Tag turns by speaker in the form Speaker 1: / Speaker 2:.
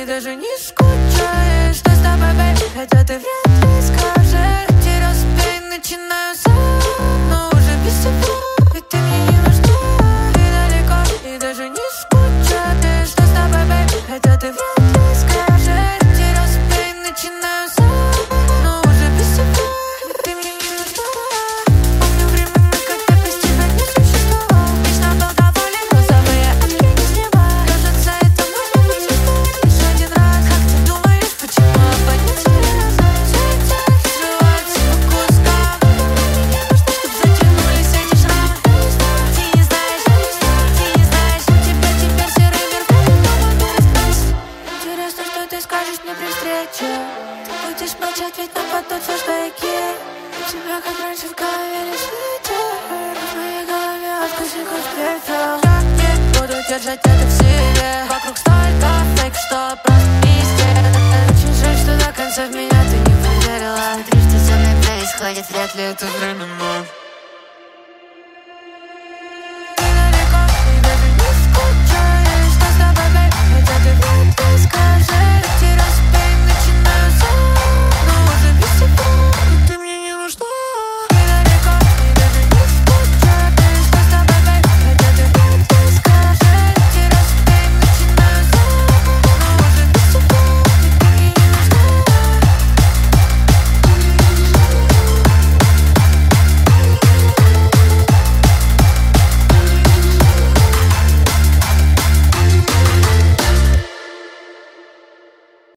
Speaker 1: даже не скучаешь. Что с тобой, бэйби, хотя ты вряд ли скажешь. Терял себя и начинаю сам, но уже без тебя. Ведь ты мне не нужна, ты далеко и даже не скучаешь. Что с тобой, бэйби, хотя ты вряд ли скажешь. Терял себя и начинаю сам, но уже без тебя. Ведь ты мне не нужна. Помню времена, когда без тебя не существовало. Вечно был доволен, розовые очки не снимал. Кажется, это можно почувствовать лишь один раз. Как ты думаешь, почему обонять тебе назад? Сердце срывается по кускам. Мне не нужно, чтоб затянулись эти шрамы. Ты не знаешь, ты не знаешь, у тебя теперь серый мир, в котором перестать. Интересно, что ты скажешь мне при встрече. Ты будешь молчать, ведь нам потом все штайки. У тебя, как раньше, в голове лишь ветер. В моей голове откусиков пепел. Я не буду держать это в себе. Вокруг столько фейк, что просто пиздец. Очень жаль, что до конца в меня ты не поверила.
Speaker 2: Смотри, что со мной происходит, вряд ли это временно.